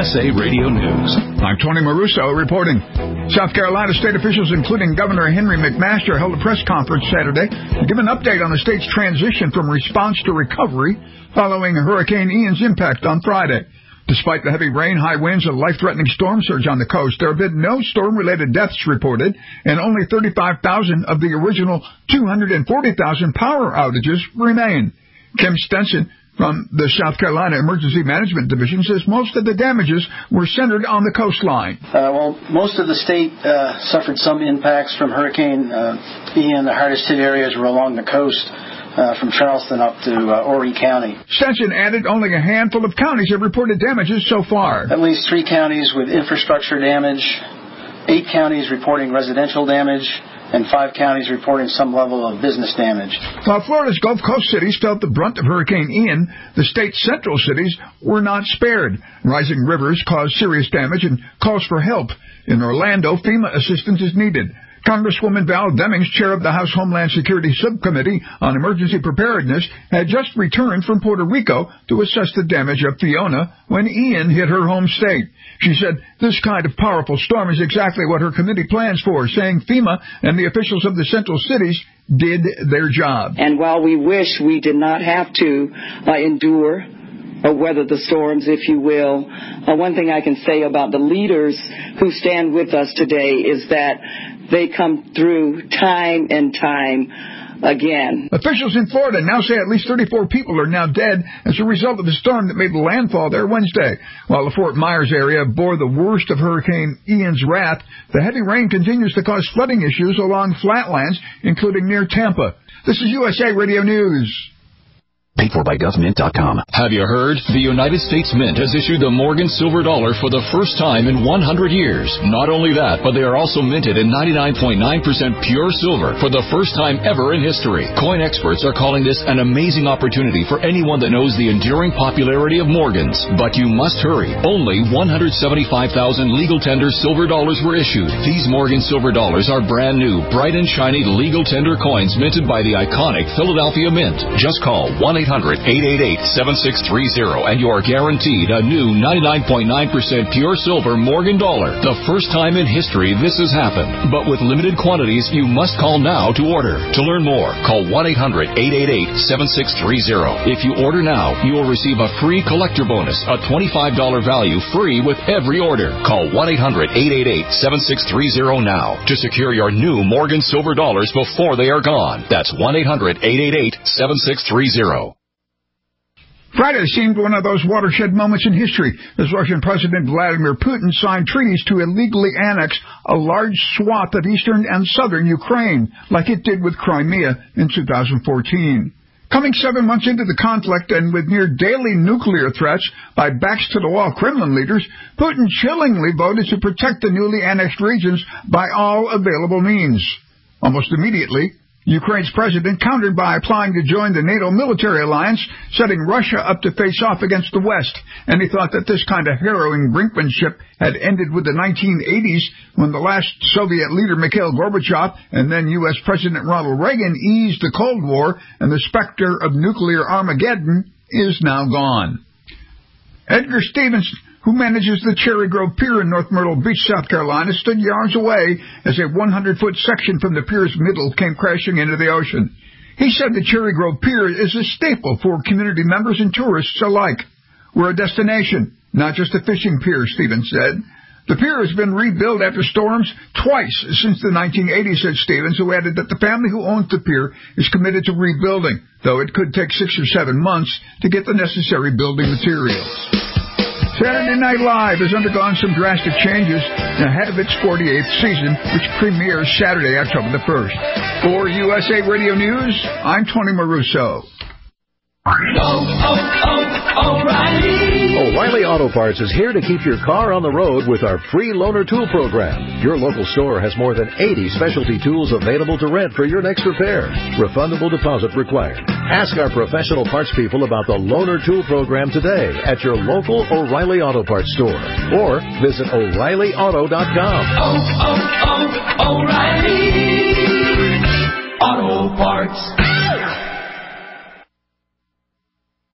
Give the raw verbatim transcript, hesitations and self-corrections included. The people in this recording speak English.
S A Radio News. I'm Tony Maruso reporting. South Carolina state officials, including Governor Henry McMaster, held a press conference Saturday to give an update on the state's transition from response to recovery following Hurricane Ian's impact on Friday. Despite the heavy rain, high winds, and life-threatening storm surge on the coast, there have been no storm-related deaths reported, and only thirty-five thousand of the original two hundred forty thousand power outages remain. Kim Stenson from the South Carolina Emergency Management Division says most of the damages were centered on the coastline. Uh, well, most of the state uh, suffered some impacts from Hurricane uh, Ian. The hardest hit areas were along the coast, uh, from Charleston up to uh, Horry County. Stenson added only a handful of counties have reported damages so far. At least three counties with infrastructure damage, eight counties reporting residential damage, and five counties reporting some level of business damage. While Florida's Gulf Coast cities felt the brunt of Hurricane Ian, the state's central cities were not spared. Rising rivers caused serious damage and calls for help. In Orlando, FEMA assistance is needed. Congresswoman Val Demings, chair of the House Homeland Security Subcommittee on Emergency Preparedness, had just returned from Puerto Rico to assess the damage of Fiona when Ian hit her home state. She said this kind of powerful storm is exactly what her committee plans for, saying FEMA and the officials of the central cities did their job. And while we wish we did not have to uh, endure or weather the storms, if you will, uh, one thing I can say about the leaders who stand with us today is that they come through time and time again. Officials in Florida now say at least thirty-four people are now dead as a result of the storm that made landfall there Wednesday. While the Fort Myers area bore the worst of Hurricane Ian's wrath, the heavy rain continues to cause flooding issues along flatlands, including near Tampa. This is U S A Radio News. Paid for by Gov Mint dot com. Have you heard? The United States Mint has issued the Morgan Silver Dollar for the first time in one hundred years. Not only that, but they are also minted in ninety-nine point nine percent pure silver for the first time ever in history. Coin experts are calling this an amazing opportunity for anyone that knows the enduring popularity of Morgans. But you must hurry. Only one hundred seventy-five thousand legal tender silver dollars were issued. These Morgan Silver Dollars are brand new, bright and shiny legal tender coins minted by the iconic Philadelphia Mint. Just call one eight hundred, eight eight eight, seven six three zero and you are guaranteed a new ninety-nine point nine percent pure silver Morgan dollar. The first time in history this has happened. But with limited quantities, you must call now to order. To learn more, call one eight hundred, eight eight eight, seven six three zero. If you order now, you will receive a free collector bonus, a twenty-five dollars value free with every order. Call one eight hundred, eight eight eight, seven six three zero now to secure your new Morgan Silver Dollars before they are gone. That's one eight hundred, eight eight eight, seven six three zero. Friday seemed one of those watershed moments in history as Russian President Vladimir Putin signed treaties to illegally annex a large swath of eastern and southern Ukraine, like it did with Crimea in two thousand fourteen. Coming seven months into the conflict and with near daily nuclear threats by backs-to-the-wall Kremlin leaders, Putin chillingly voted to protect the newly annexed regions by all available means. Almost immediately, Ukraine's president countered by applying to join the NATO military alliance, setting Russia up to face off against the West. And he thought that this kind of harrowing brinkmanship had ended with the nineteen eighties when the last Soviet leader Mikhail Gorbachev and then U S President Ronald Reagan eased the Cold War and the specter of nuclear Armageddon is now gone. Edgar Stevens, who manages the Cherry Grove Pier in North Myrtle Beach, South Carolina, stood yards away as a hundred foot section from the pier's middle came crashing into the ocean. He said the Cherry Grove Pier is a staple for community members and tourists alike. We're a destination, not just a fishing pier, Stevens said. The pier has been rebuilt after storms twice since the nineteen eighties, said Stevens, who added that the family who owns the pier is committed to rebuilding, though it could take six or seven months to get the necessary building materials. Saturday Night Live has undergone some drastic changes ahead of its forty-eighth season, which premieres Saturday, October the first. For U S A Radio News, I'm Tony Maruso. Oh, oh, oh, O'Reilly. O'Reilly Auto Parts is here to keep your car on the road with our free loaner tool program. Your local store has more than eighty specialty tools available to rent for your next repair. Refundable deposit required. Ask our professional parts people about the loaner tool program today at your local O'Reilly Auto Parts store or visit O'Reilly Auto dot com. Oh, oh, oh, O'Reilly Auto Parts.